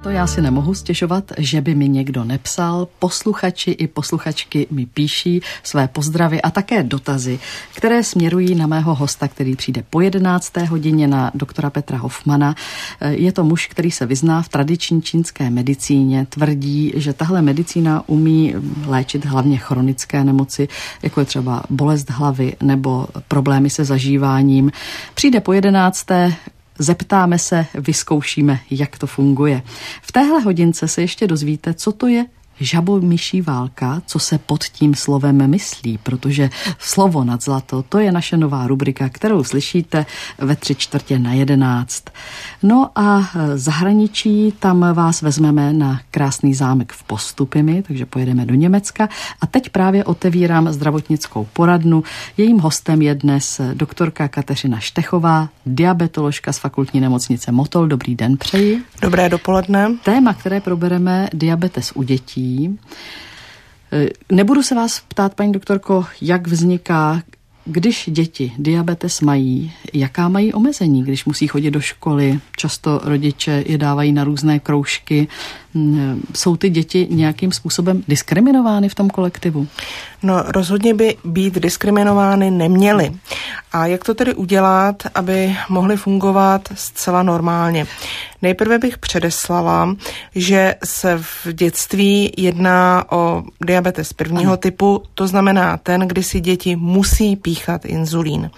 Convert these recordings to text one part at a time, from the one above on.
To já si nemohu stěžovat, že by mi někdo nepsal. Posluchači i posluchačky mi píší své pozdravy a také dotazy, které směrují na mého hosta, který přijde po 11. hodině, na doktora Petra Hofmana. Je to muž, který se vyzná v tradiční čínské medicíně. Tvrdí, že tahle medicína umí léčit hlavně chronické nemoci, jako je třeba bolest hlavy nebo problémy se zažíváním. Přijde po 11. Zeptáme se, vyzkoušíme, jak to funguje. V téhle hodince se ještě dozvíte, co to je žabomyší válka, co se pod tím slovem myslí, protože slovo nad zlato, to je naše nová rubrika, kterou slyšíte ve 11:45. No a zahraničí, tam vás vezmeme na krásný zámek v Postupimi, takže pojedeme do Německa. A teď právě otevírám zdravotnickou poradnu. Jejím hostem je dnes doktorka Kateřina Štechová, diabetoložka z Fakultní nemocnice Motol. Dobrý den přeji. Dobré dopoledne. Téma, které probereme, diabetes u dětí. Nebudu se vás ptát, paní doktorko, jak vzniká, když děti diabetes mají, jaká mají omezení, když musí chodit do školy, často rodiče je dávají na různé kroužky. Jsou ty děti nějakým způsobem diskriminovány v tom kolektivu? No, rozhodně by být diskriminovány neměly. A jak to tedy udělat, aby mohly fungovat zcela normálně? Nejprve bych předeslala, že se v dětství jedná o diabetes prvního typu, to znamená ten, kdy si děti musí píchat inzulín.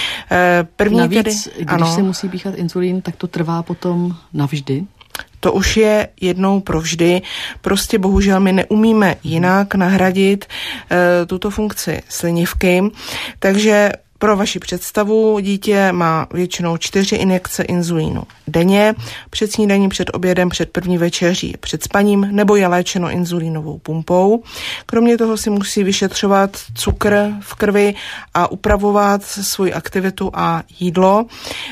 Navíc, když se musí píchat inzulín, tak to trvá potom navždy? To už je jednou provždy. Prostě bohužel my neumíme jinak nahradit tuto funkci slinivky, takže pro vaši představu, dítě má většinou 4 injekce inzulínu denně, před snídaním, před obědem, před první večeří, před spaním, nebo je léčeno inzulínovou pumpou. Kromě toho si musí vyšetřovat cukr v krvi a upravovat svoji aktivitu a jídlo.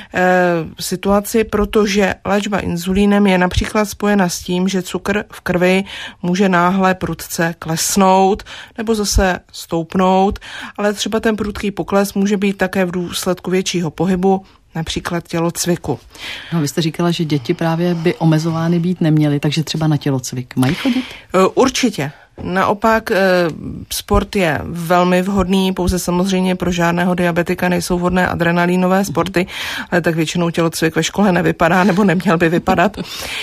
Situaci, protože léčba inzulínem je například spojena s tím, že cukr v krvi může náhle prudce klesnout nebo zase stoupnout, ale třeba ten prudký pokles může být také v důsledku většího pohybu, například tělocviku. No, vy jste říkala, že děti právě by omezovány být neměly, takže třeba na tělocvik mají chodit? Určitě. Naopak sport je velmi vhodný, pouze samozřejmě pro žádného diabetika nejsou vhodné adrenalínové sporty, ale tak většinou tělocvik ve škole nevypadá nebo neměl by vypadat.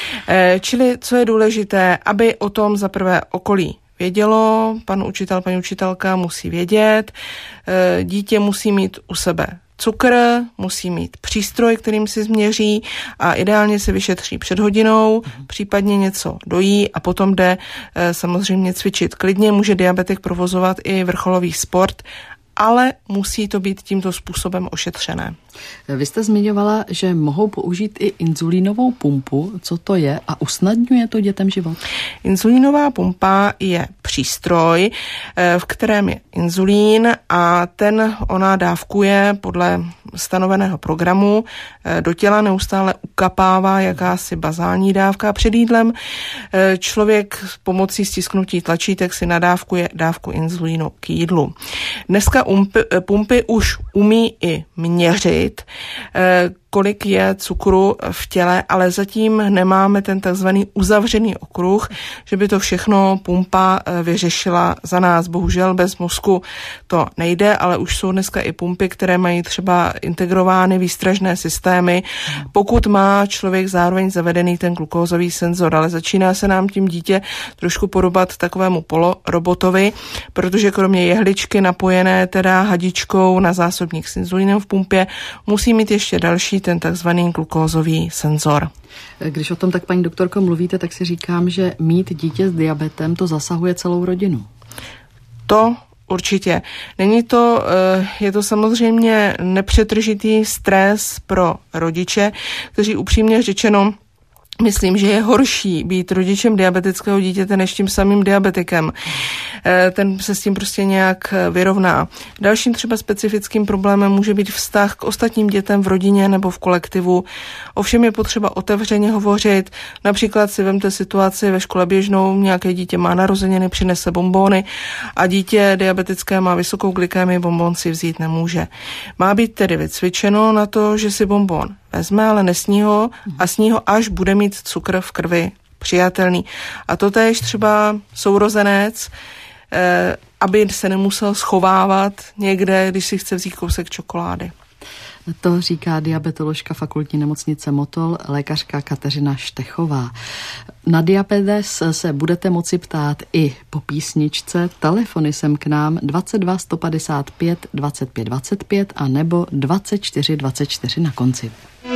Čili co je důležité, aby o tom zaprvé okolí vědělo, pan učitel, paní učitelka musí vědět, dítě musí mít u sebe cukr, musí mít přístroj, kterým si změří a ideálně se vyšetří před hodinou, případně něco dojí a potom jde samozřejmě cvičit. Klidně může diabetik provozovat i vrcholový sport, ale musí to být tímto způsobem ošetřené. Vy jste zmiňovala, že mohou použít i inzulínovou pumpu. Co to je a usnadňuje to dětem život? Inzulínová pumpa je přístroj, v kterém je inzulín a ona dávkuje podle stanoveného programu. Do těla neustále ukapává jakási bazální dávka. Před jídlem člověk pomocí stisknutí tlačítek si nadávkuje dávku inzulínu k jídlu. Dneska pumpy už umí i měřit, kolik je cukru v těle, ale zatím nemáme ten takzvaný uzavřený okruh, že by to všechno pumpa vyřešila za nás. Bohužel bez mozku to nejde, ale už jsou dneska i pumpy, které mají třeba integrovány výstražné systémy, pokud má člověk zároveň zavedený ten glukózový senzor, ale začíná se nám tím dítě trošku podobat takovému polorobotovi, protože kromě jehličky napojené teda hadičkou na zásobník s inzulínem v pumpě, musí mít ještě další ten takzvaný glukózový senzor. Když o tom tak, paní doktorko, mluvíte, tak si říkám, že mít dítě s diabetem, to zasahuje celou rodinu. To určitě. Je to samozřejmě nepřetržitý stres pro rodiče, kteří upřímně řečeno myslím, že je horší být rodičem diabetického dítěte než tím samým diabetikem. Ten se s tím prostě nějak vyrovná. Dalším třeba specifickým problémem může být vztah k ostatním dětem v rodině nebo v kolektivu. Ovšem je potřeba otevřeně hovořit. Například si vemte situaci ve škole běžnou, nějaké dítě má narozeniny, přinese bonbony a dítě diabetické má vysokou glykémii, bonbon si vzít nemůže. Má být tedy vycvičeno na to, že si bonbon vezme, ale nesní ho a sní ho, až bude mít cukr v krvi přijatelný. A to též třeba sourozenec, aby se nemusel schovávat někde, když si chce vzít kousek čokolády. To říká diabetoložka Fakultní nemocnice Motol, lékařka Kateřina Štechová. Na diabetes se budete moci ptát i po písničce. Telefony sem k nám 22 155 25 25 a nebo 24 24 na konci.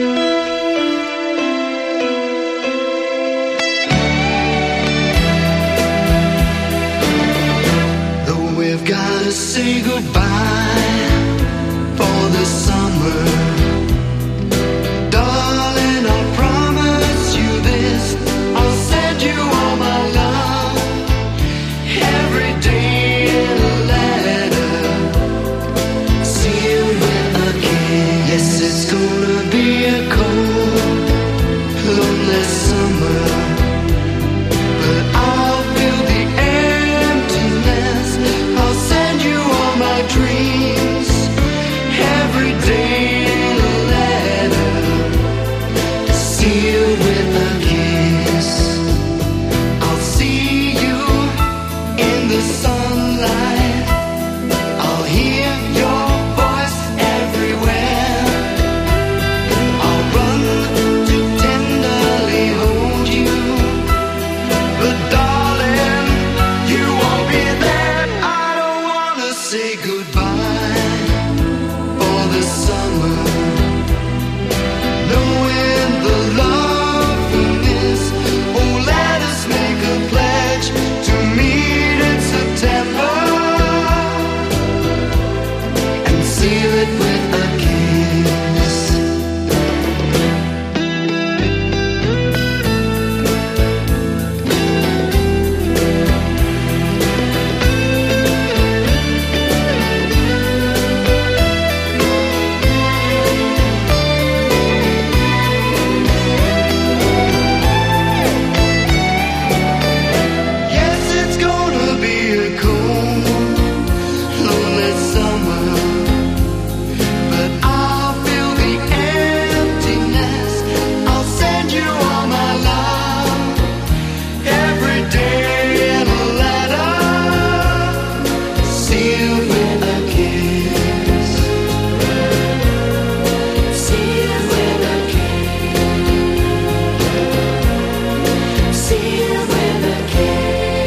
We've got to say goodbye for the summer. Darling, I'll promise you this. I'll send you all my love every day in a letter. Sealed with a kiss. Yes, it's gonna be a cold, lonely summer. But I'll feel the emptiness. I'll send you all my dreams every day in a letter, sealed with a kiss. I'll see you in the sunlight. I'll hear your voice everywhere. I'll run to tenderly hold you, but darling, you won't be there. I don't wanna say goodbye for the summer, knowing the love we miss. Oh, let us make a pledge to meet in September and seal it with a kiss. Yes, it's gonna be a cold, lonely summer, but I'll feel the emptiness. I'll send you all my love every day in a letter, sealed with a kiss. Sealed with a kiss. Sealed with a kiss.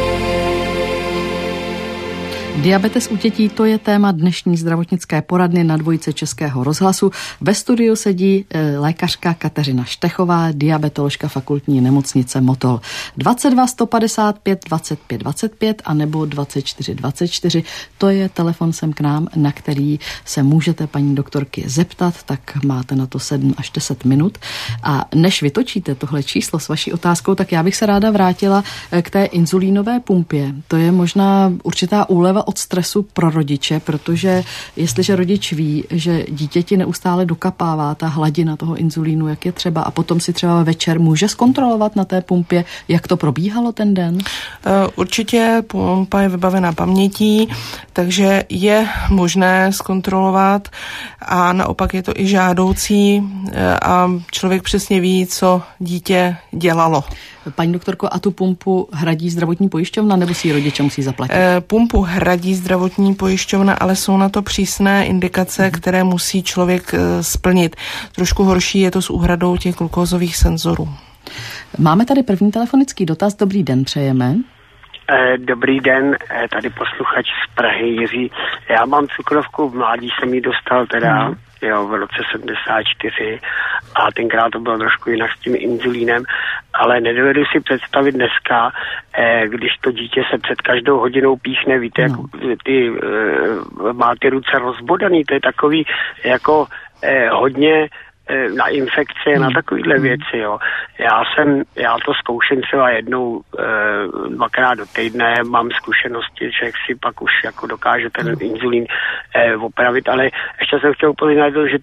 Diabetes u dětí, to je téma dnešní zdravotnické poradny na Dvojce Českého rozhlasu. Ve studiu sedí lékařka Kateřina Štechová, diabetoložka Fakultní nemocnice Motol. 22 155 25 25 a nebo 24 24. To je telefon sem k nám, na který se můžete paní doktorky zeptat, tak máte na to 7 až 10 minut. A než vytočíte tohle číslo s vaší otázkou, tak já bych se ráda vrátila k té inzulínové pumpě. To je možná určitá úleva od stresu pro rodiče, protože jestliže rodič ví, že dítěti neustále dokapává ta hladina toho inzulínu, jak je třeba, a potom si třeba večer může zkontrolovat na té pumpě, jak to probíhalo ten den? Určitě pumpa je vybavená pamětí, takže je možné zkontrolovat a naopak je to i žádoucí a člověk přesně ví, co dítě dělalo. Paní doktorko, a tu pumpu hradí zdravotní pojišťovna, nebo si ji rodiče musí zaplatit? Pumpu hradí zdravotní pojišťovna, ale jsou na to přísné indikace, které musí člověk splnit. Trošku horší je to s úhradou těch glukózových senzorů. Máme tady první telefonický dotaz. Dobrý den, přejeme. Dobrý den, tady posluchač z Prahy Jiří. Já mám cukrovku, v mládí jsem ji dostal teda, v roce 74 a tenkrát to bylo trošku jinak s tím inzulínem, ale nedovedu si představit dneska, když to dítě se před každou hodinou píchne, víte, jak má ty ruce rozbodaný, to je takový jako hodně na infekce, na takovýhle věci, jo. Já to zkouším třeba jednou, dvakrát do týdne, mám zkušenosti, že si pak už jako dokáže ten inzulín opravit, ale ještě jsem chtěl upozornit na to, že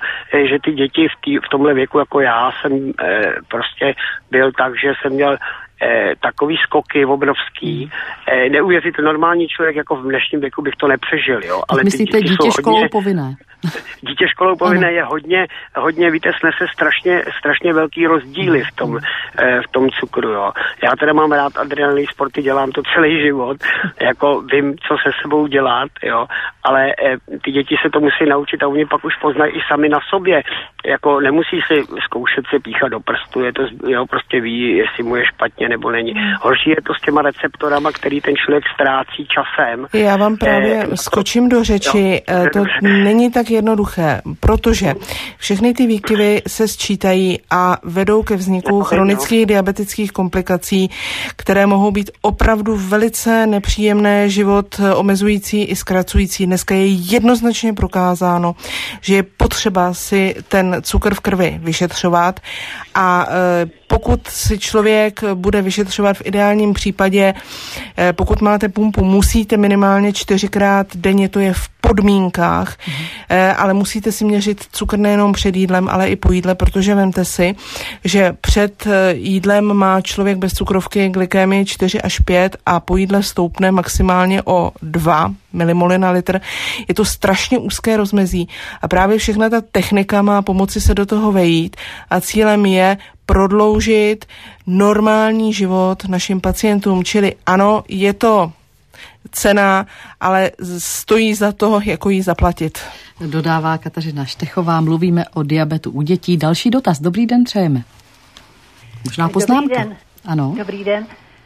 ty děti v tomhle věku, jako já jsem prostě byl tak, že jsem měl takový skoky obrovský. Neuvěříte, normální člověk jako v dnešním věku bych to nepřežil, jo. Ale myslíte dítě školou povinné? Dítě školou povinné je hodně, víte, snese strašně velký rozdíly v tom cukru, jo. Já teda mám rád adrenalin sporty, dělám to celý život, jako vím, co se sebou dělat, jo, ale ty děti se to musí naučit a oni pak už poznají i sami na sobě, jako nemusí si zkoušet si píchat do prstu, je to, jo, prostě ví, jestli mu je špatně nebo není. Horší je to s těma receptorama, který ten člověk ztrácí časem. Já vám právě skočím do řeči, to není tak jednoduché, protože všechny ty výkyvy se sčítají a vedou ke vzniku chronických diabetických komplikací, které mohou být opravdu velice nepříjemné, život omezující i zkracující. Dneska je jednoznačně prokázáno, že je potřeba si ten cukr v krvi vyšetřovat a pokud si člověk bude vyšetřovat v ideálním případě, pokud máte pumpu, musíte minimálně 4krát denně, to je v podmínkách, ale musíte si měřit cukr nejenom před jídlem, ale i po jídle, protože vemte si, že před jídlem má člověk bez cukrovky glykémii 4 až 5 a po jídle stoupne maximálně o 2 milimoly na litr. Je to strašně úzké rozmezí a právě všechna ta technika má pomoci se do toho vejít a cílem je prodloužit normální život našim pacientům. Čili ano, je to cena, ale stojí za to, jako ji zaplatit. Dodává Kateřina Štechová, mluvíme o diabetu u dětí. Další dotaz. Dobrý den, přejeme. Možná poznámka. Dobrý den. Ano. Dobrý den.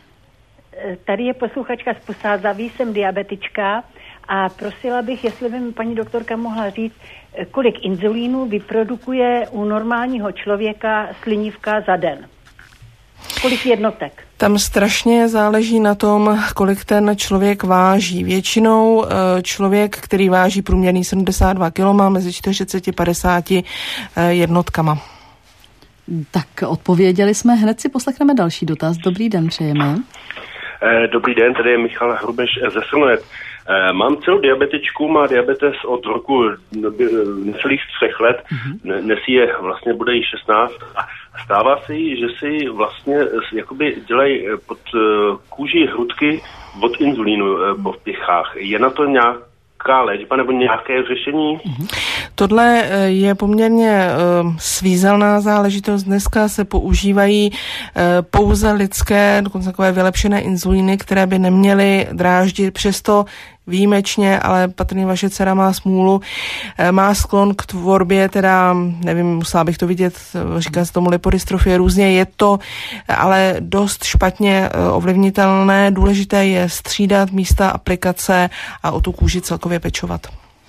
Tady je posluchačka z Posázaví, jsem diabetička a prosila bych, jestli by mi paní doktorka mohla říct, kolik inzulínu vyprodukuje u normálního člověka slinivka za den. Kolik jednotek? Tam strašně záleží na tom, kolik ten člověk váží. Většinou člověk, který váží průměrný 72 kg, má mezi 40 a 50 jednotkama. Tak odpověděli jsme, hned si poslechneme další dotaz. Dobrý den, přejeme. Dobrý den, tady je Michal Hrubeš ze Slnec. Mám celou diabetičku, má diabetes od roku necelých 3 let, dnes je vlastně bude jí 16 a stává se jí, že si vlastně jakoby dělají pod kůži hrudky od inzulínu po vpichách. Je na to nějaká léčba nebo nějaké řešení? Tohle je poměrně svízelná záležitost. Dneska se používají pouze lidské, dokonce takové vylepšené inzulíny, které by neměly dráždit. Přesto výjimečně, ale patrně vaše dcera má smůlu, má sklon k tvorbě, teda nevím, musela bych to vidět, říká se tomu lipodystrofie, různě je to, ale dost špatně ovlivnitelné. Důležité je střídat místa aplikace a o tu kůži celkově pečovat.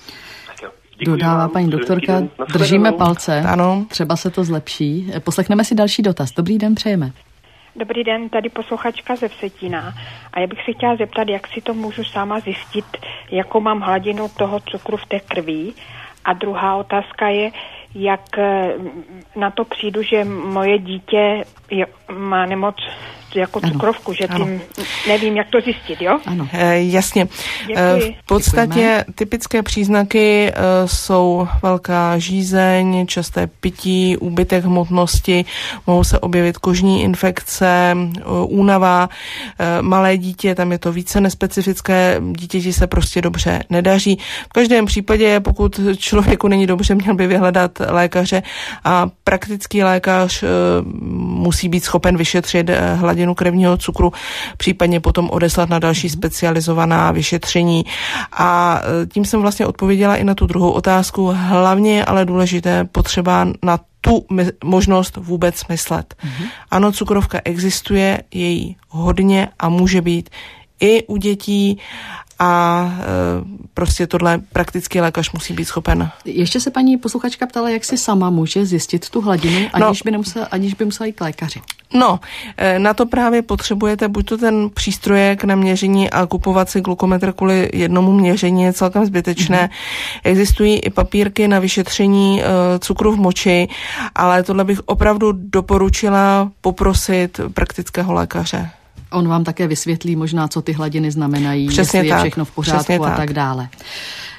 Dodává paní doktorka, držíme palce, ano. Třeba se to zlepší. Poslechneme si další dotaz. Dobrý den, přejeme. Dobrý den, tady posluchačka ze Vsetína. A já bych se chtěla zeptat, jak si to můžu sama zjistit, jakou mám hladinu toho cukru v té krvi. A druhá otázka je, jak na to přijdu, že moje dítě má nemoc jako cukrovku, že tím nevím, jak to zjistit, jo? Ano. Jasně. Děkuji. V podstatě typické příznaky jsou velká žízeň, časté pití, úbytek hmotnosti, mohou se objevit kožní infekce, únava. Malé dítě, tam je to více nespecifické, dítěti se prostě dobře nedaří. V každém případě, pokud člověku není dobře, měl by vyhledat lékaře a praktický lékař musí být schopen vyšetřit hladinu krevního cukru, případně potom odeslat na další specializovaná vyšetření. A tím jsem vlastně odpověděla i na tu druhou otázku. Hlavně je ale důležité potřeba na tu možnost vůbec myslet. Ano, cukrovka existuje, je jí hodně a může být i u dětí a prostě tohle praktický lékař musí být schopen. Ještě se paní posluchačka ptala, jak si sama může zjistit tu hladinu, aniž by musela jít k lékaři. No, na to právě potřebujete buď to ten přístrojek na měření a kupovat si glukometr kvůli jednomu měření je celkem zbytečné. Existují i papírky na vyšetření cukru v moči, ale tohle bych opravdu doporučila poprosit praktického lékaře. On vám také vysvětlí možná, co ty hladiny znamenají, Přesně jestli tak, je všechno v pořádku a tak dále.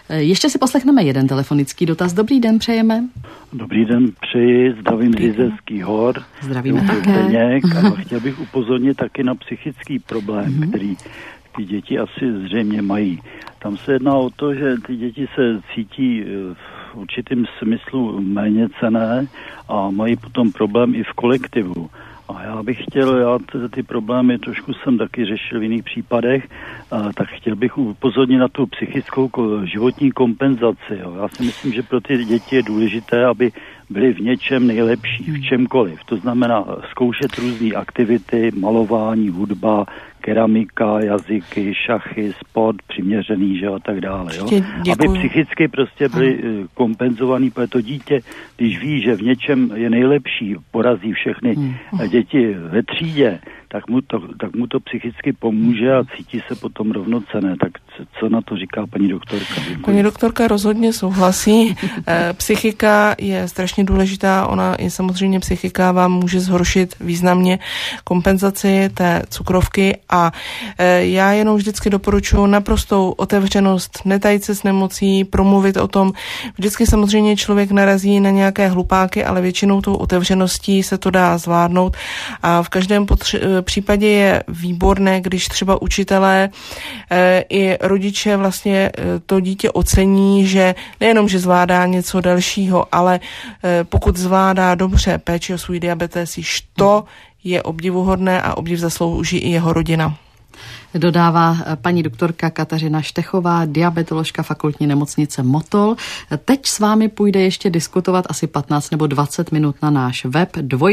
Ještě si poslechneme jeden telefonický dotaz. Dobrý den, přejeme. Dobrý den, přeji, zdravím z Jizerských hor. Zdravíme také. A chtěl bych upozornit taky na psychický problém, který ty děti asi zřejmě mají. Tam se jedná o to, že ty děti se cítí v určitém smyslu méněcenné a mají potom problém i v kolektivu. A já bych chtěl, ty problémy trošku jsem taky řešil v jiných případech, tak chtěl bych upozornit na tu psychickou životní kompenzaci. Jo. Já si myslím, že pro ty děti je důležité, aby byly v něčem nejlepší, v čemkoliv. To znamená zkoušet různé aktivity, malování, hudba, keramika, jazyky, šachy, sport, přiměřený, že a tak dále. Jo? Aby psychicky prostě byly kompenzovaný, protože to dítě, když ví, že v něčem je nejlepší, porazí všechny děti ve třídě, tak mu to psychicky pomůže a cítí se potom rovnocenné. Tak co na to říká paní doktorka? Paní doktorka rozhodně souhlasí. Psychika je strašně důležitá. Ona i samozřejmě psychika vám může zhoršit významně kompenzaci té cukrovky a já jenom vždycky doporučuji naprostou otevřenost, netajit se s nemocí, promluvit o tom. Vždycky samozřejmě člověk narazí na nějaké hlupáky, ale většinou tou otevřeností se to dá zvládnout a v každém případě je výborné, když třeba učitelé i rodiče vlastně to dítě ocení, že nejenom, že zvládá něco dalšího, ale pokud zvládá dobře péči o svůj diabetes, již to je obdivuhodné a obdiv zaslouží i jeho rodina. Dodává paní doktorka Kateřina Štechová, diabetoložka Fakultní nemocnice Motol. Teď s vámi půjde ještě diskutovat asi 15 nebo 20 minut na náš web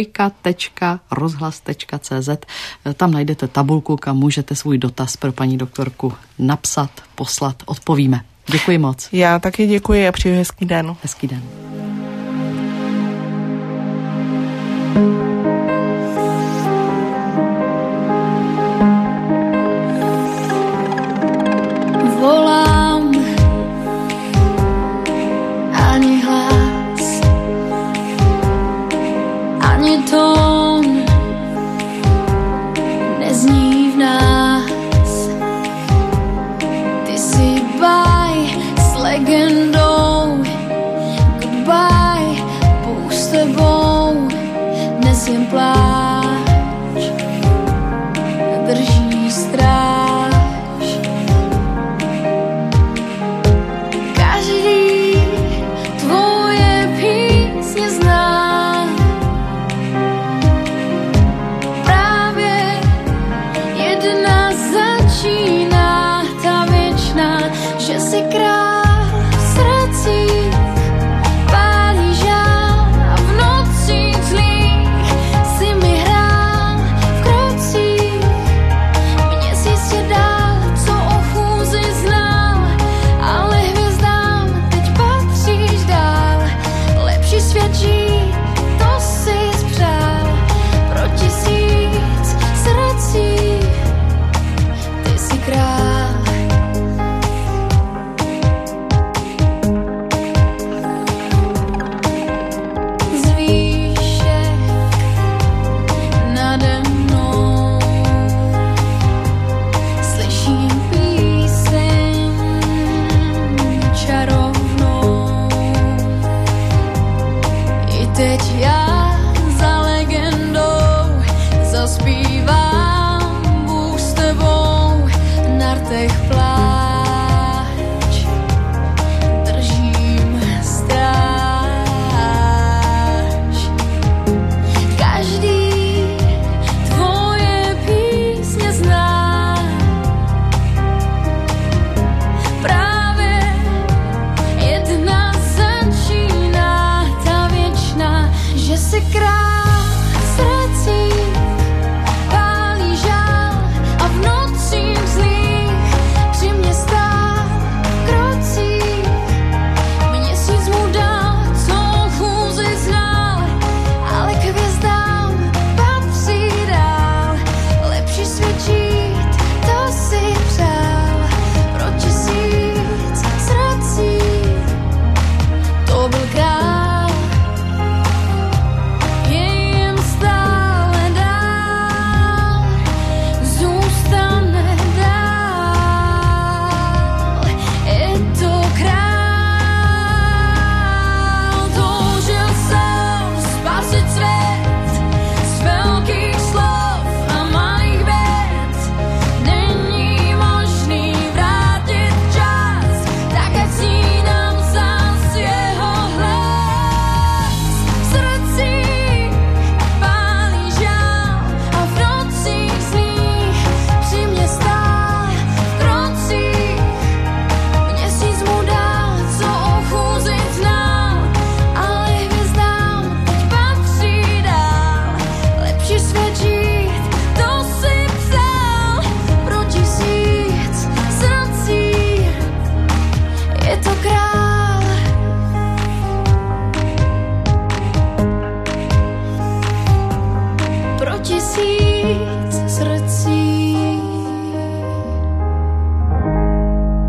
dvojka.rozhlas.cz. Tam najdete tabulku, kam můžete svůj dotaz pro paní doktorku napsat, poslat, odpovíme. Děkuji moc. Já taky děkuji a přeji hezký den. Hezký den. Volám, ani hlas, ani tón nezní v nás. Ty jsi baj s legendou, goodbye.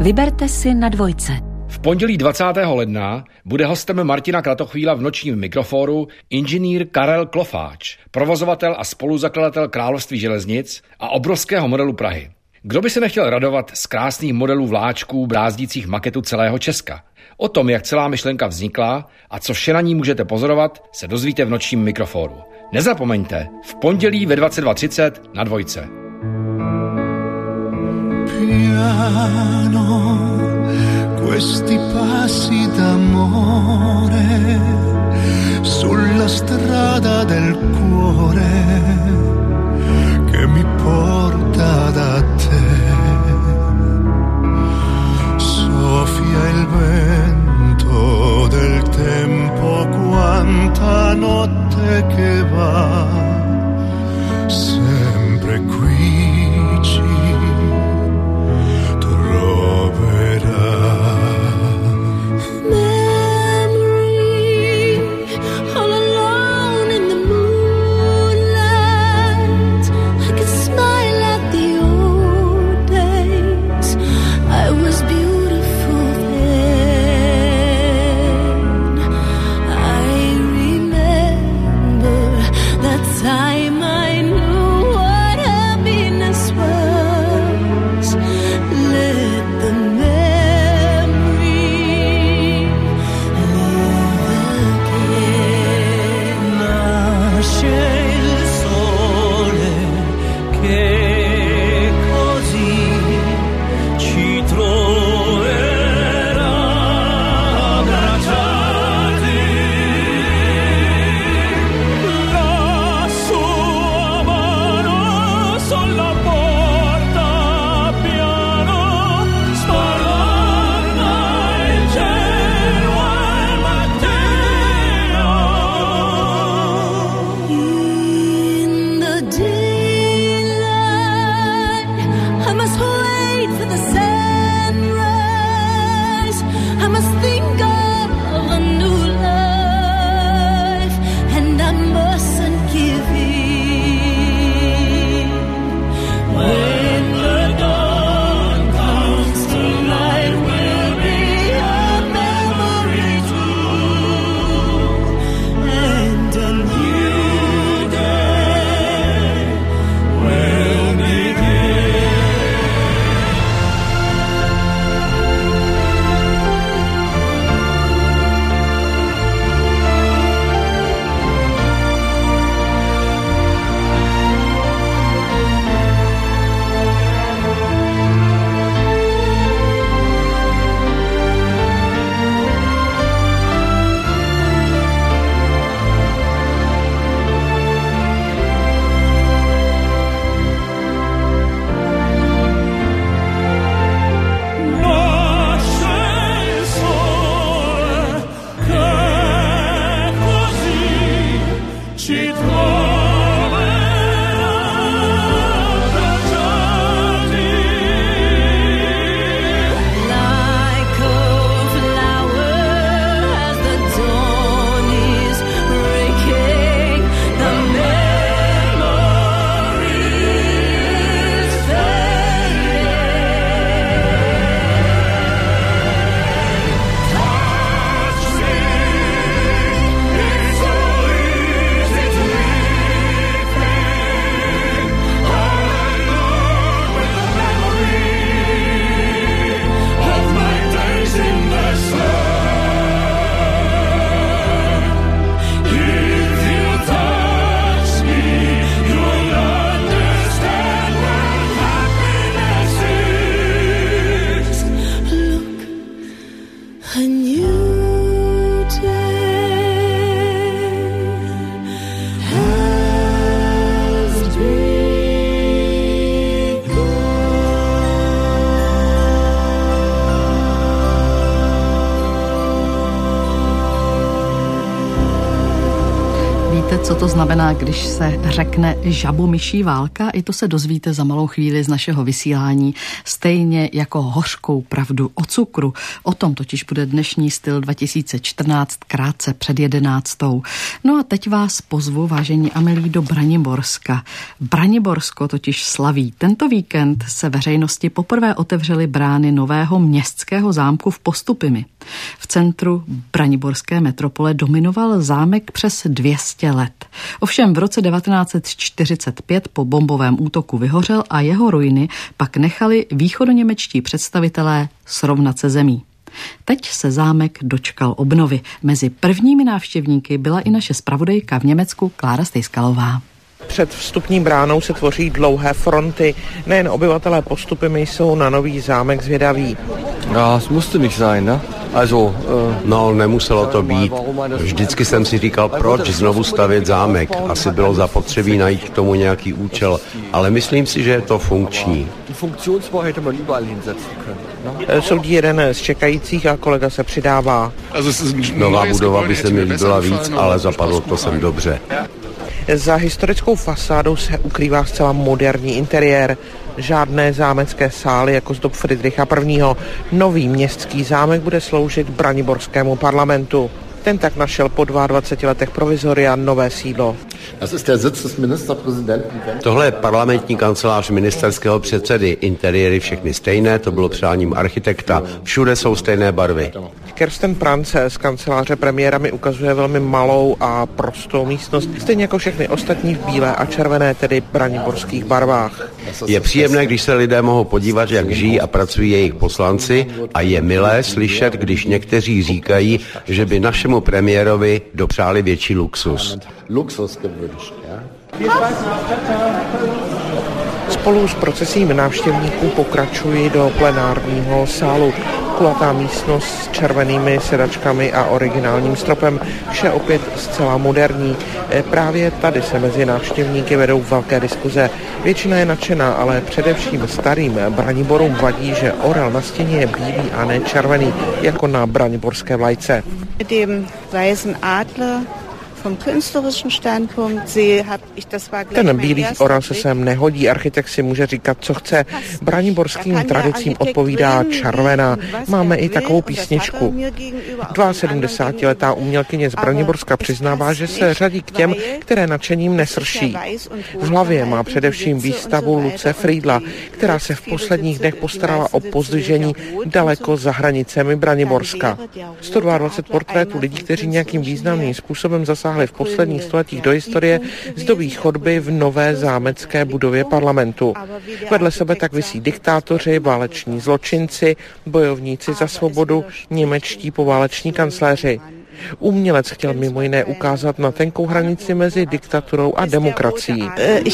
Vyberte si na Dvojce. V pondělí 20. ledna bude hostem Martina Kratochvíla v nočním mikrofóru inženýr Karel Klofáč, provozovatel a spoluzakladatel Království železnic a obrovského modelu Prahy. Kdo by se nechtěl radovat z krásných modelů vláčků brázdících maketu celého Česka? O tom, jak celá myšlenka vznikla a co vše na ní můžete pozorovat, se dozvíte v nočním mikrofóru. Nezapomeňte, v pondělí ve 22:30 na Dvojce. Piano, questi passi d'amore sulla strada del cuore che mi porta da te. Soffia il vento del tempo, quanta notte che va, sempre qui ci troverà. Memory, all alone in the moonlight, I could smile at the old days. I was beautiful then. I remember that time I knew what happiness co to znamená, když se řekne žabomyší válka? I to se dozvíte za malou chvíli z našeho vysílání, stejně jako hořkou pravdu o cukru. O tom totiž bude dnešní styl 2014 krátce před 11. No a teď vás pozvu, vážení a milí, do Braniborska. Braniborsko totiž slaví. Tento víkend se veřejnosti poprvé otevřely brány nového městského zámku v Postupimi. V centru braniborské metropole dominoval zámek přes 200 let. Ovšem v roce 1945 po bombovém útoku vyhořel a jeho ruiny pak nechali východoněmečtí představitelé srovnat se zemí. Teď se zámek dočkal obnovy. Mezi prvními návštěvníky byla i naše zpravodajka v Německu Klára Stejskalová. Před vstupní bránou se tvoří dlouhé fronty. Nejen obyvatelé Postupimi jsou na nový zámek zvědaví. Ja, es musste nicht sein, ne? Also, no, nemuselo to být. Vždycky jsem si říkal, proč znovu stavět zámek. Asi bylo zapotřebí najít k tomu nějaký účel, ale myslím si, že je to funkční. Soudí jeden z čekajících a kolega se přidává. Nová budova by se mi líbila víc, ale zapadlo to sem dobře. Za historickou fasádou se ukrývá zcela moderní interiér. Žádné zámecké sály jako z dob Fridricha I. Nový městský zámek bude sloužit braniborskému parlamentu. Ten tak našel po 22 letech provizoria nové sídlo. Tohle je parlamentní kancelář ministerského předsedy. Interiéry všechny stejné, to bylo přáním architekta. Všude jsou stejné barvy. Kersten Prance z kanceláře premiéra mi ukazuje velmi malou a prostou místnost, stejně jako všechny ostatní v bílé a červené, tedy braniborských barvách. Je příjemné, když se lidé mohou podívat, jak žijí a pracují jejich poslanci, a je milé slyšet, když někteří říkají, že by našemu premiérovi dopřáli větší luxus. Spolu s procesím návštěvníků pokračuji do plenárního sálu. Kulatá místnost s červenými sedačkami a originálním stropem, vše opět zcela moderní. Právě tady se mezi návštěvníky vedou velké diskuze. Většina je nadšená, ale především starým Braniborům vadí, že orel na stěně je bílý a ne červený, jako na braniborské vlajce. Ten bílý orel se sem nehodí, architekt si může říkat, co chce. Braniborským tradicím odpovídá červená. Máme i takovou písničku. 72letá umělkyně z Braniborska přiznává, že se řadí k těm, které nadšením nesrší. V hlavě má především výstavu Luce Friedla, která se v posledních dnech postarala o pozdvižení daleko za hranicemi Braniborska. 122 portrétů lidí, kteří nějakým významným způsobem zasáhli v posledních stoletích do historie, zdobí chodby v nové zámecké budově parlamentu. Vedle sebe tak visí diktátoři, váleční zločinci, bojovníci za svobodu, němečtí pováleční kancléři. Umělec chtěl mimo jiné ukázat na tenkou hranici mezi diktaturou a demokracií.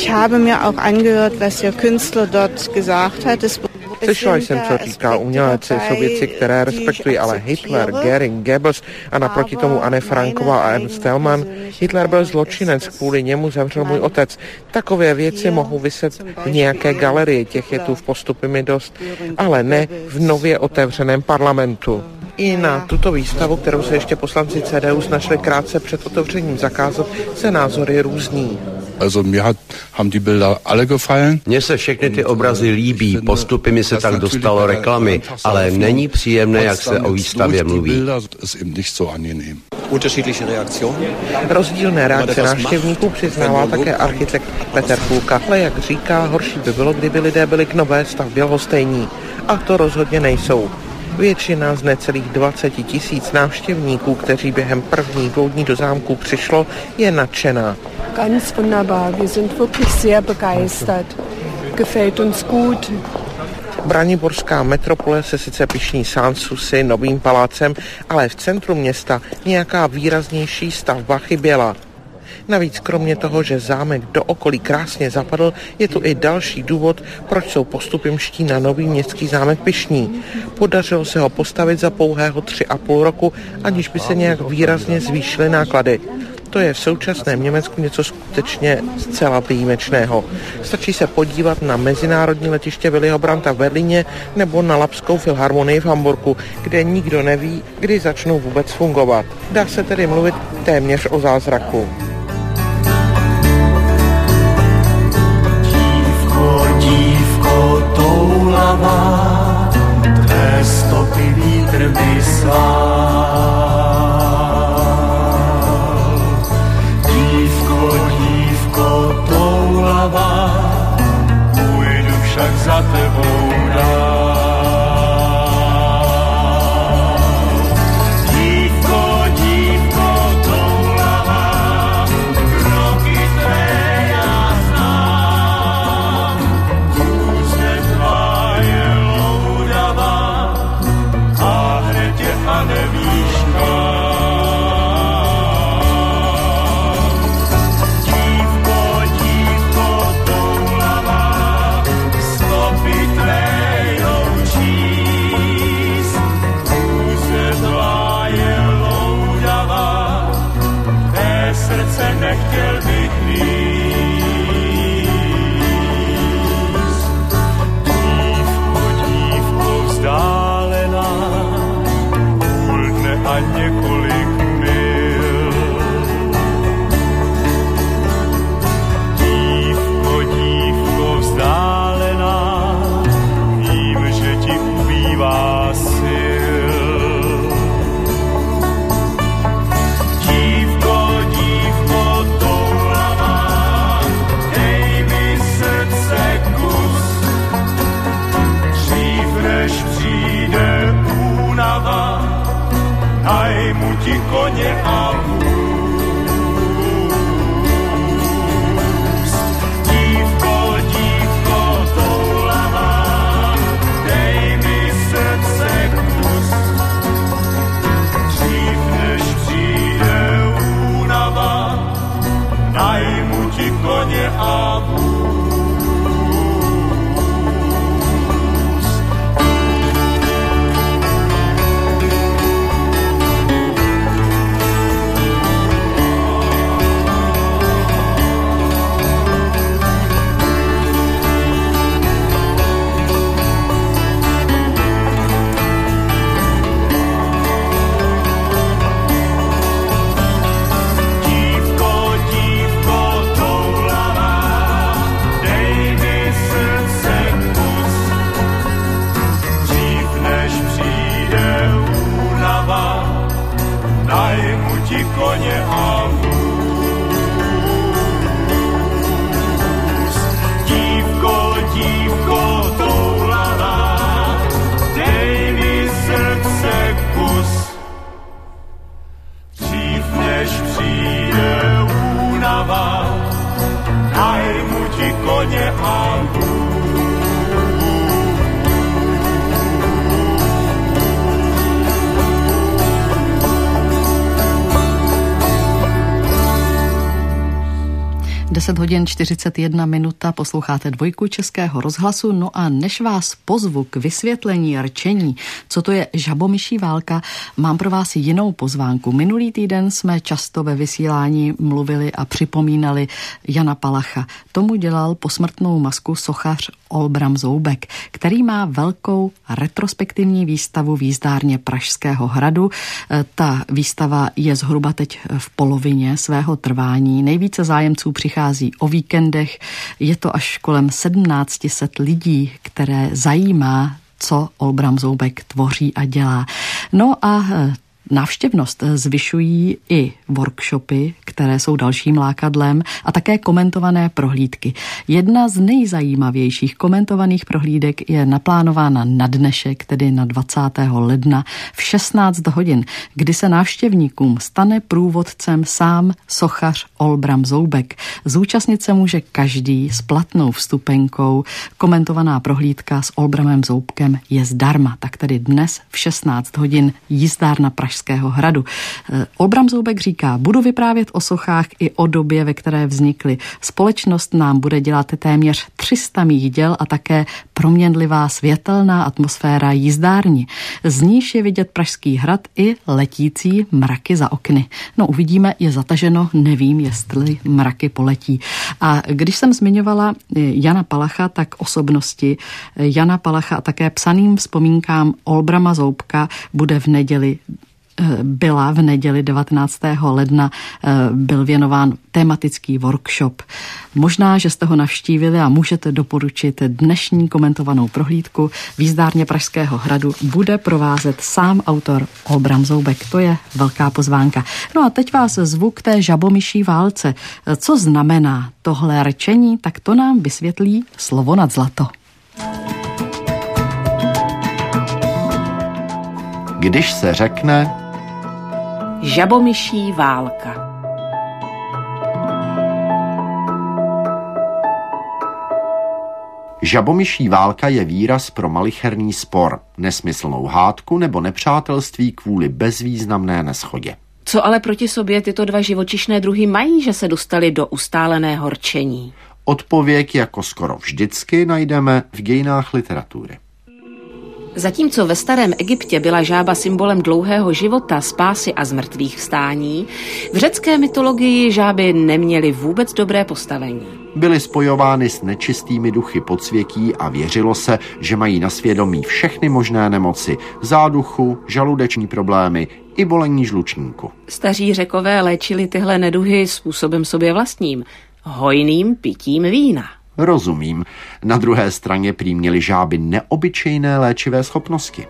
Slyšela jsem, co říká umělec, jsou věci, které respektují, ale Hitler, Göring, Goebbels a naproti tomu Anne Franková a Ernst Thälmann. Hitler byl zločinec, kvůli němu zemřel můj otec. Takové věci mohou viset v nějaké galerii, těch je tu v Postupimi dost, ale ne v nově otevřeném parlamentu. I na tuto výstavu, kterou se ještě poslanci CDU snažili krátce před otevřením zakázat, se názory různí. Mně se všechny ty obrazy líbí, Postupimi se tak dostalo reklamy, ale není příjemné, jak se o výstavě mluví. Rozdílné reakce návštěvníků přiznává také architekt Petr Půlka, ale jak říká, horší by bylo, kdyby lidé byli k nové stavbě lhostejní. A to rozhodně nejsou. Většina z necelých 20 000 návštěvníků, kteří během prvních 2 dní do zámku přišlo, je nadšená. Ganz wunderbar, wir sind wirklich sehr begeistert. Gefällt uns gut. Braniborská metropole se sice pyšní Sanssouci, novým palácem, ale v centru města nějaká výraznější stavba chyběla. Navíc kromě toho, že zámek do okolí krásně zapadl, je tu i další důvod, proč jsou postupimští na nový městský zámek pyšní. Podařilo se ho postavit za pouhého 3,5 roku, aniž by se nějak výrazně zvýšily náklady. To je v současném Německu něco skutečně zcela výjimečného. Stačí se podívat na mezinárodní letiště Willyho Brandta v Berlíně nebo na Lapskou filharmonii v Hamburku, kde nikdo neví, kdy začnou vůbec fungovat. Dá se tedy mluvit téměř o zázraku. za tebou dál. Dívko, dívko toulavá, kroky tvé já znám. Kůze tvá je loudavá a hledě a nevíš kam. Srdce nechtěl bych víc. Dívko, dívko vzdálená, půl dne a několik mil. Dívko, dívko vzdálená, vím, že ti ubývá sil. Najmu ti koně a vůz. Dívko, dívko toulavá, dej mi srdce kus. Dřív než přijde únava, najmu ti koně a vůz. Koně a vůz. Dívko, dívko toulavá, dej mi srdce kus. Dřív než přijde únava, najmu ti koně a vůz. 10 hodin 41 minuta, posloucháte Dvojku Českého rozhlasu. No a než vás pozvu k vysvětlení rčení, co to je žabomyší válka, mám pro vás jinou pozvánku. Minulý týden jsme často ve vysílání mluvili a připomínali Jana Palacha. Tomu dělal posmrtnou masku sochař Olbram Zoubek, který má velkou retrospektivní výstavu v jízdárně Pražského hradu. Ta výstava je zhruba teď v polovině svého trvání. Nejvíce zájemců přichází o víkendech. Je to až kolem 1700 lidí, které zajímá, co Olbram Zoubek tvoří a dělá. No a návštěvnost zvyšují i workshopy, které jsou dalším lákadlem, a také komentované prohlídky. Jedna z nejzajímavějších komentovaných prohlídek je naplánována na dnešek, tedy na 20. ledna v 16 hodin, kdy se návštěvníkům stane průvodcem sám sochař Olbram Zoubek. Zúčastnit se může každý s platnou vstupenkou. Komentovaná prohlídka s Olbramem Zoubkem je zdarma, tak tedy dnes v 16 hodin jízdárna Pražského hradu. Olbram Zoubek říká, budu vyprávět o sochách i o době, ve které vznikly. Společnost nám bude dělat téměř 300 mých děl a také proměnlivá světelná atmosféra jízdárny. Z níž je vidět Pražský hrad i letící mraky za okny. No uvidíme, je zataženo, nevím, jestli mraky poletí. A když jsem zmiňovala Jana Palacha, tak osobnosti Jana Palacha a také psaným vzpomínkám Olbrama Zoubka byla v neděli 19. ledna byl věnován tematický workshop. Možná, že jste ho navštívili a můžete doporučit dnešní komentovanou prohlídku. V jízdárně Pražského hradu bude provázet sám autor Olbram Zoubek. To je velká pozvánka. No a teď vás zvu k té žabomyší válce. Co znamená tohle rčení, tak to nám vysvětlí Slovo nad zlato. když se řekne žabomyší válka. Žabomyší válka je výraz pro malicherný spor, nesmyslnou hádku nebo nepřátelství kvůli bezvýznamné neschodě. Co ale proti sobě tyto dva živočišné druhy mají, že se dostali do ustáleného rčení? Odpověď jako skoro vždycky najdeme v dějinách literatury. Zatímco ve starém Egyptě byla žába symbolem dlouhého života, spásy a zmrtvých vstání, v řecké mytologii žáby neměly vůbec dobré postavení. Byly spojovány s nečistými duchy podsvětí a věřilo se, že mají na svědomí všechny možné nemoci, záduchu, žaludeční problémy i bolení žlučníku. Staří Řekové léčili tyhle neduhy způsobem sobě vlastním, hojným pitím vína. Rozumím. Na druhé straně prý měly žáby neobyčejné léčivé schopnosti.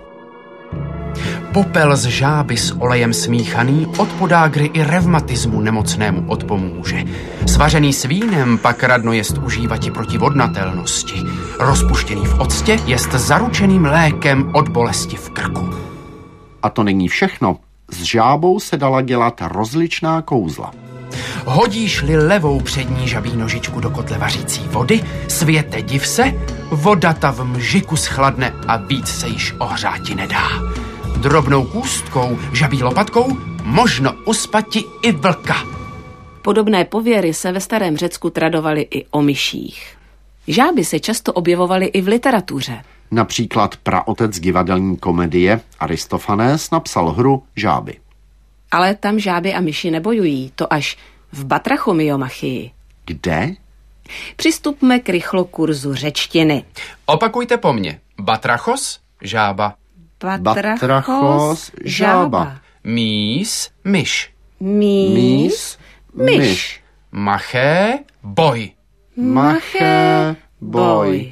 Popel z žáby s olejem smíchaný od podágry i revmatismu nemocnému odpomůže. Svařený s vínem pak radno jest užívati proti vodnatelnosti. Rozpuštěný v octě jest zaručeným lékem od bolesti v krku. A to není všechno. S žábou se dala dělat rozličná kouzla. Hodíš-li levou přední žabí nožičku do kotle vařící vody, světe div se, voda ta v mžiku schladne a víc se již ohřáti nedá. Drobnou kůstkou, žabí lopatkou, možno uspati i vlka. Podobné pověry se ve starém Řecku tradovaly i o myších. Žáby se často objevovaly i v literatuře. Například praotec divadelní komedie Aristofanés napsal hru Žáby. Ale tam žáby a myši nebojují, to až v batrachomiomachii. Kde? Přistupme k rychlokurzu řečtiny. Opakujte po mně. Batrachos, žába. Batrachos, žába. Mís, myš. Mís, myš. Maché, boj. Maché, boj.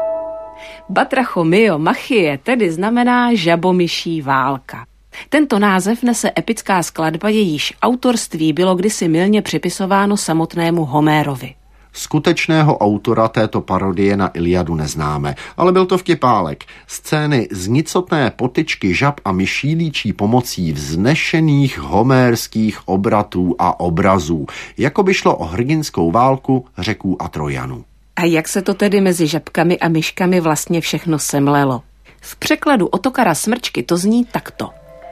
Batrachomiomachie tedy znamená žabomyší válka. Tento název nese epická skladba, jejíž autorství bylo kdysi mylně připisováno samotnému Homérovi. Skutečného autora této parodie na Iliadu neznáme, ale byl to vtipálek. Scény z nicotné potyčky žab a myší líčí pomocí vznešených homérských obratů a obrazů, jako by šlo o hrdinskou válku Řeků a Trojanů. A jak se to tedy mezi žabkami a myškami vlastně všechno semlelo? V překladu Otokara Smrčky to zní takto.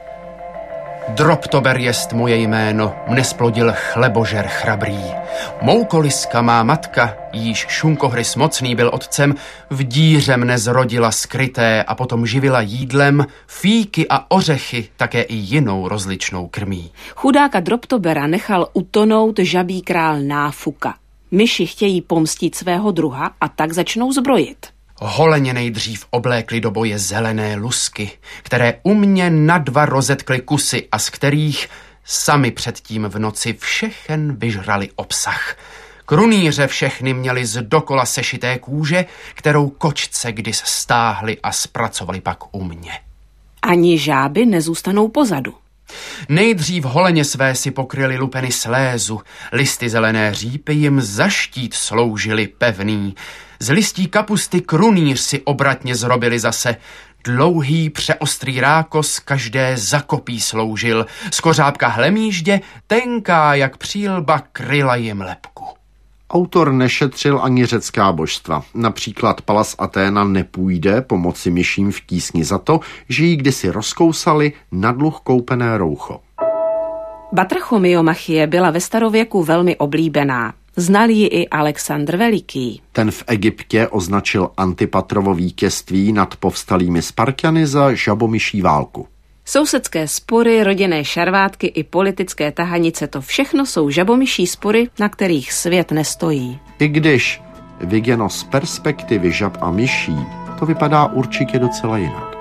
Droptober jest moje jméno, mne splodil chlebožer chrabrý. Mou koliska má matka, jíž šunkohrys mocný byl otcem, v díře mne zrodila skryté a potom živila jídlem, fíky a ořechy, také i jinou rozličnou krmí. Chudáka Droptobera nechal utonout žabí král Náfuka. Myši chtějí pomstít svého druha a tak začnou zbrojit. Holeně nejdřív oblékli do boje zelené lusky, které umně na dva rozetkly kusy a z kterých sami předtím v noci všechen vyžrali obsah. Krunýře všechny měli z dokola sešité kůže, kterou kočce kdys stáhli a zpracovali pak umně. Ani žáby nezůstanou pozadu. Nejdřív holeně své si pokryli lupeny slézu, listy zelené řípy jim za štít sloužili pevný. Z listí kapusty krunýř si obratně zrobili zase. Dlouhý přeostrý rákos každé zakopí sloužil. Z kořápka hlemíždě tenká jak přílba kryla jim lebku. Autor nešetřil ani řecká božstva. Například Pallas Athéna nepůjde pomoci myším v tísni za to, že jí kdysi rozkousali na dluh koupené roucho. Batrachomiomachie byla ve starověku velmi oblíbená. Znal ji i Alexandr Veliký. Ten v Egyptě označil Antipatrovo vítězství nad povstalými Spartany za žabomyší válku. Sousedské spory, rodinné šarvátky i politické tahanice, to všechno jsou žabomyší spory, na kterých svět nestojí. I když viděno z perspektivy žab a myší, to vypadá určitě docela jinak.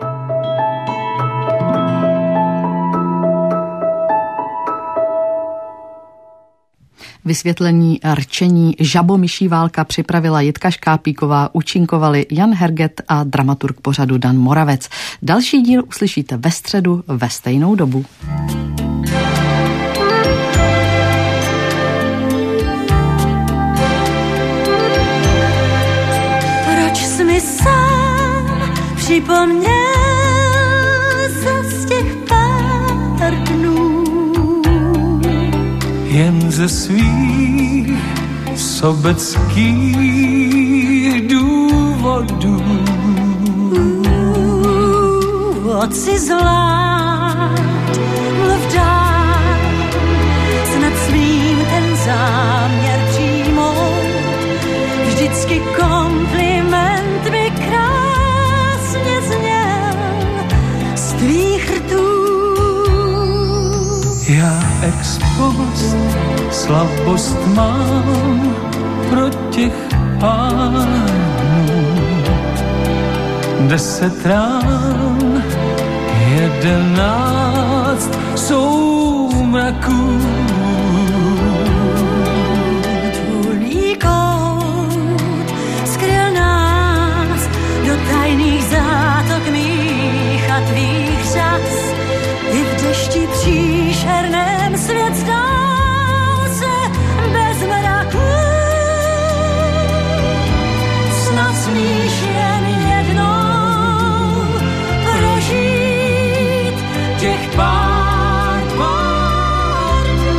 Vysvětlení rčení žabomyší válka připravila Jitka Škápíková, účinkovali Jan Herget a dramaturg pořadu Dan Moravec. Další díl uslyšíte ve středu ve stejnou dobu. Proč jsi mi sám připomněl zas ze svých sobeckých důvodů. Otci zvlád, mluv dál, snad svým ten záměr přijmout. Vždycky kompliment by krásně zněl z tvých rtů. Já ex post slabost mám pro těch pánů. 10 rán, 11 soumraků. Tvůj kout skryl nás do tajných zátok mých a tvých řas. I v dešti příšerném svět zdál se bez mraků. Snad smíš jen jednou prožít těch pár dnů.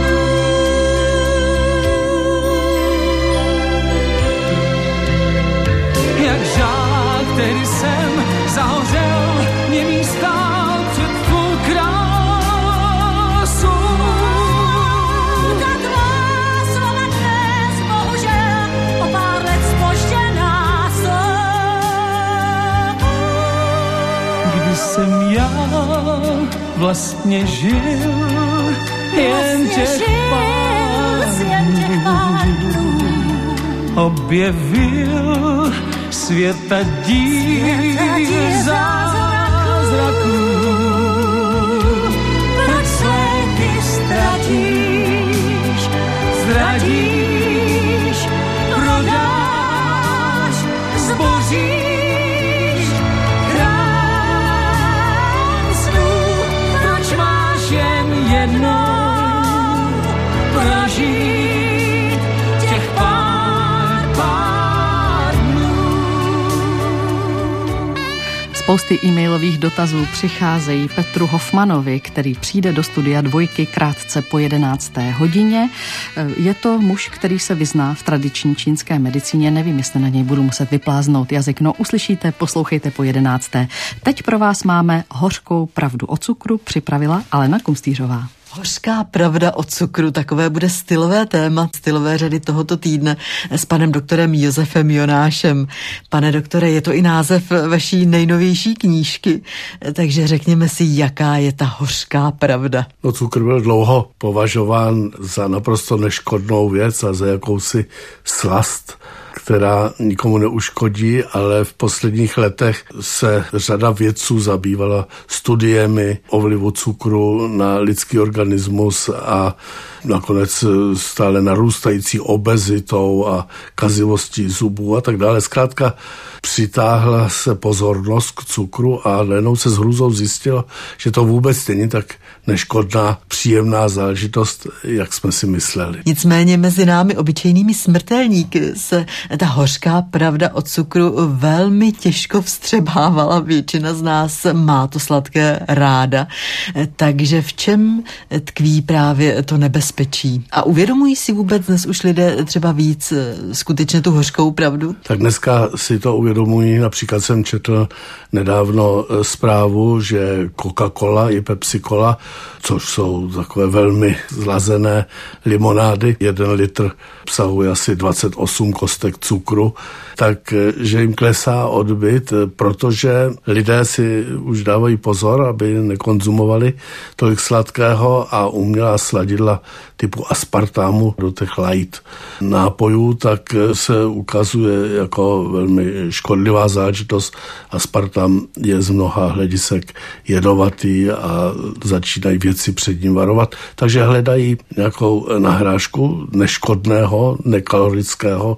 Jak žák, který jsem zahořel, němý stál před tvou krásou. Ta tvá slova dnes bohužel o pár let zpožděná jsou. Kdy jsem já vlastně žil jen těch pár dnů. Objevil světa díl zázraků. Proč se ty ztratíš, zradíš, prodáš, zboříš krám snů. Proč máš jen jednou prožít těch pár dnů? Spousty e-mailových dotazů přicházejí Petru Hofmanovi, který přijde do studia Dvojky krátce po 11. hodině. Je to muž, který se vyzná v tradiční čínské medicíně. Nevím, jestli na něj budu muset vypláznout jazyk. No, uslyšíte, poslouchejte po 11. Teď pro vás máme hořkou pravdu o cukru, připravila Alena Kumstýřová. Hořká pravda o cukru, takové bude stylové téma, stylové řady tohoto týdne s panem doktorem Josefem Jonášem. Pane doktore, je to i název vaší nejnovější knížky, takže řekněme si, jaká je ta hořká pravda. No, cukr byl dlouho považován za naprosto neškodnou věc a za jakousi slast, která nikomu neuškodí, ale v posledních letech se řada vědců zabývala studiemi o vlivu cukru na lidský organismus a nakonec stále narůstající obezitou a kazivostí zubů a tak dále. Zkrátka přitáhla se pozornost k cukru a najednou se s hrůzou zjistilo, že to vůbec není tak neškodná, příjemná záležitost, jak jsme si mysleli. Nicméně mezi námi obyčejnými smrtelníky se ta hořká pravda o cukru velmi těžko vstřebávala. Většina z nás má to sladké ráda. Takže v čem tkví právě to nebezpečí? A uvědomují si vůbec dnes už lidé třeba víc skutečně tu hořkou pravdu? Tak dneska si to uvědomují. Například jsem četl nedávno zprávu, že Coca-Cola i Pepsi-Cola, což jsou takové velmi zlazené limonády, 1 litr obsahuje asi 28 kostek cukru, takže jim klesá odbyt, protože lidé si už dávají pozor, aby nekonzumovali tolik sladkého a umělá sladidla typu aspartamu do těch light nápojů, tak se ukazuje jako velmi škodlivá záležitost. Aspartam je z mnoha hledisek jedovatý a začínají vědci před ním varovat, takže hledají nějakou nahrážku neškodného, nekalorického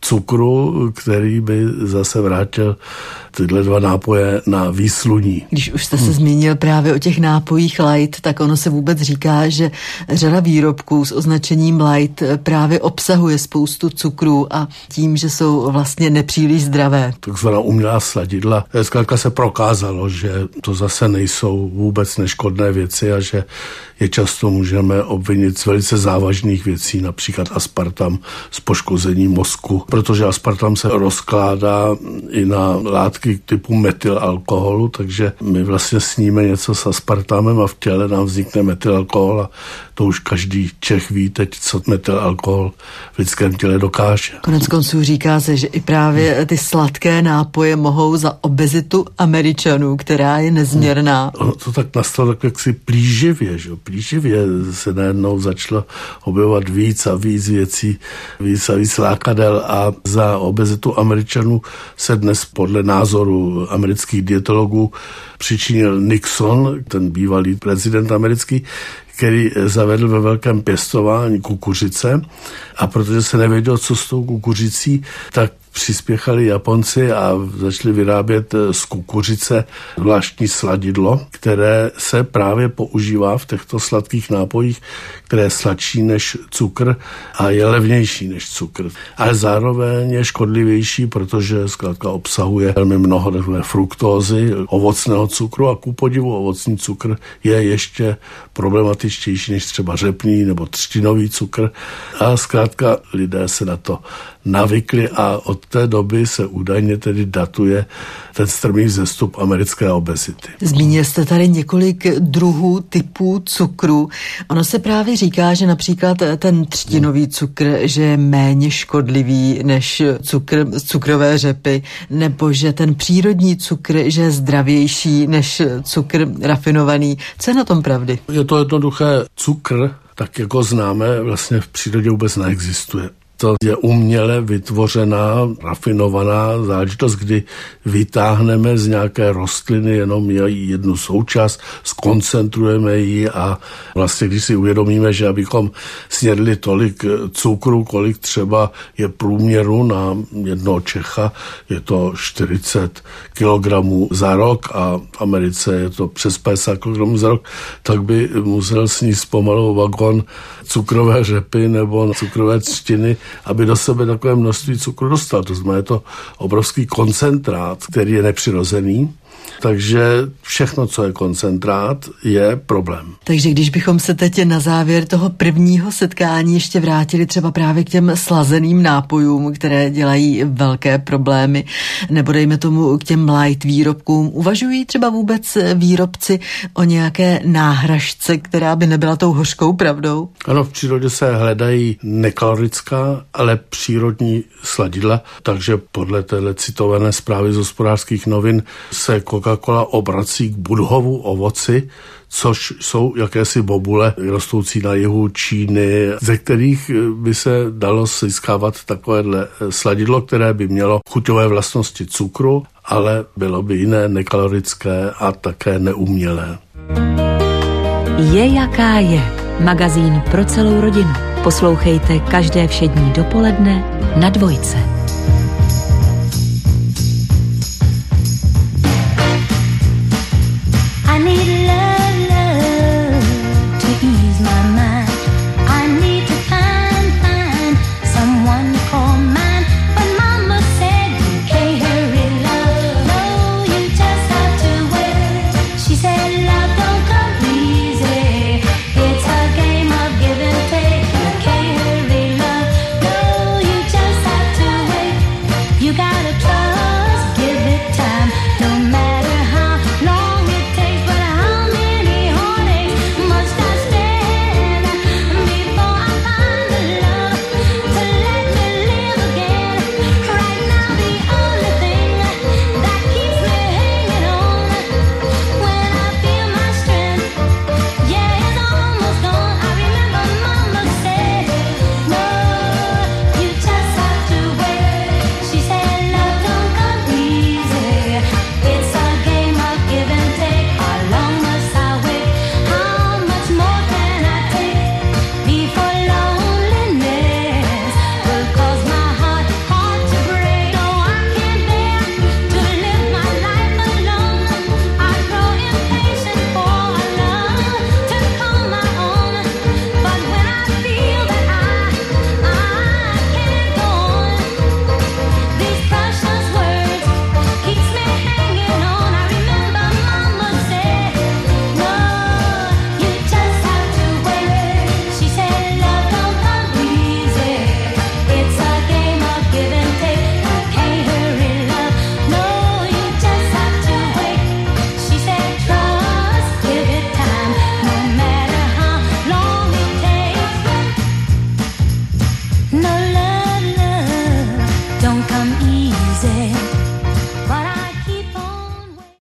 cukru, který by zase vrátil tyhle dva nápoje na výsluní. Když už jste se zmínil právě o těch nápojích light, tak ono se vůbec říká, že řada výrobků s označením light právě obsahuje spoustu cukrů a tím, že jsou vlastně nepříliš zdravé. Takzvaná umělá sladidla. Zkrátka se prokázalo, že to zase nejsou vůbec neškodné věci a že je často můžeme obvinit z velice závažných věcí, například aspartam z poškození mozku, protože aspartam se rozkládá i na látky typu metylalkoholu, takže my vlastně sníme něco s aspartamem a v těle nám vznikne metylalkohol a to už každý Čech ví teď, co metylalkohol v lidském těle dokáže. Konec konců říká se, že i právě ty sladké nápoje mohou za obezitu Američanů, která je nezměrná. To tak nastalo tak jaksi plíživě, že? Plíživě se najednou začalo objevovat víc a víc věcí, víc a víc lákadel a za obezitu Američanů se dnes podle názoru amerických dietologů přičinil Nixon, ten bývalý prezident americký, který zavedl ve velkém pěstování kukuřice a protože se nevědělo, co s tou kukuřicí, tak přispěchali Japonci a začali vyrábět z kukuřice zvláštní sladidlo, které se právě používá v těchto sladkých nápojích, které je sladší než cukr a je levnější než cukr. Ale zároveň je škodlivější, protože zkrátka obsahuje velmi mnoho fruktózy, ovocného cukru a ku podivu ovocný cukr je ještě problematičtější než třeba řepný nebo třtinový cukr a zkrátka lidé se na to navykli a od té doby se údajně tedy datuje ten strmý vzestup americké obezity. Zmínil jste tady několik druhů typů cukru. Ono se právě říká, že například ten třtinový cukr, že je méně škodlivý než cukr z cukrové řepy, nebo že ten přírodní cukr, že je zdravější než cukr rafinovaný. Co je na tom pravdy? Je to jednoduché. Cukr, tak jako známe, vlastně v přírodě vůbec neexistuje. To je uměle vytvořená, rafinovaná záležitost, kdy vytáhneme z nějaké rostliny jenom její jednu součást, zkoncentrujeme ji a vlastně když si uvědomíme, že abychom snědli tolik cukru, kolik třeba je průměru na jednoho Čecha, je to 40 kg za rok a v Americe je to přes 50 kg za rok, tak by musel sníst pomalu vagon cukrové řepy nebo cukrové třtiny, aby do sebe takové množství cukru dostal. To znamená, je to obrovský koncentrát, který je nepřirozený. Takže všechno, co je koncentrát, je problém. Takže když bychom se teď na závěr toho prvního setkání ještě vrátili třeba právě k těm slazeným nápojům, které dělají velké problémy, nebo dejme tomu k těm light výrobkům, uvažují třeba vůbec výrobci o nějaké náhražce, která by nebyla tou hořkou pravdou? Ano, v přírodě se hledají nekalorická, ale přírodní sladidla, takže podle téhle citované zprávy z Hospodářských novin se Coca-Cola obrací k budhovu ovoci, což jsou jakési bobule rostoucí na jihu Číny, ze kterých by se dalo získávat takovéhle sladidlo, které by mělo chuťové vlastnosti cukru, ale bylo by jiné, nekalorické a také neumělé. Je jaká je. Magazín pro celou rodinu. Poslouchejte každé všední dopoledne na Dvojce.